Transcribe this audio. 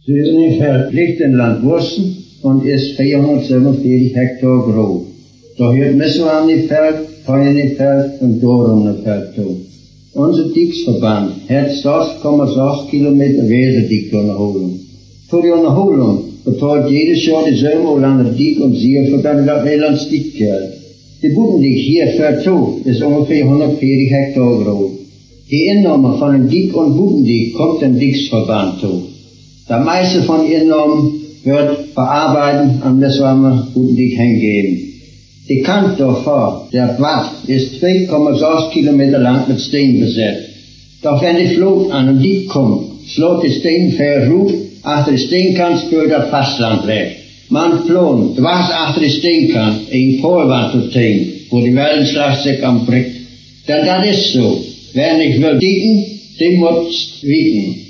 Dieses Feld liegt in Landwursten und ist 447 Hektar groß. Da hört Messoani-Feld, Feini-Feld und Dorungen-Feld zu. Unser Dieksverband hat 6,6 Kilometer Weserdiek unterholen. Für die Unterholung betreut jedes Jahr die Sömmerlander Diek und Sierverband das Elandsdiekgeld. Die Budendiek hier fährt zu, ist ungefähr 140 Hektar groß. Die Innahme von dem Diek und Budendiek kommt dem Dieksverband zu. Der meiste von den Innahmen wird bearbeiten an das, was wir Budendiek hingeben. Die Kante davor, der Watt, ist 2,6 Kilometer lang mit Stein besetzt. Doch wenn die Flut an den Diek kommt, schlägt die Steinfähr ruf, achter die Steinkant spürt das Fastland weg. Man plant, dwars achter die Steinkant, in Polwand zu ziehen, wo die Wellenschlag sich am Brick. Denn das ist so. Wer nicht will dieken, den muss wiegen.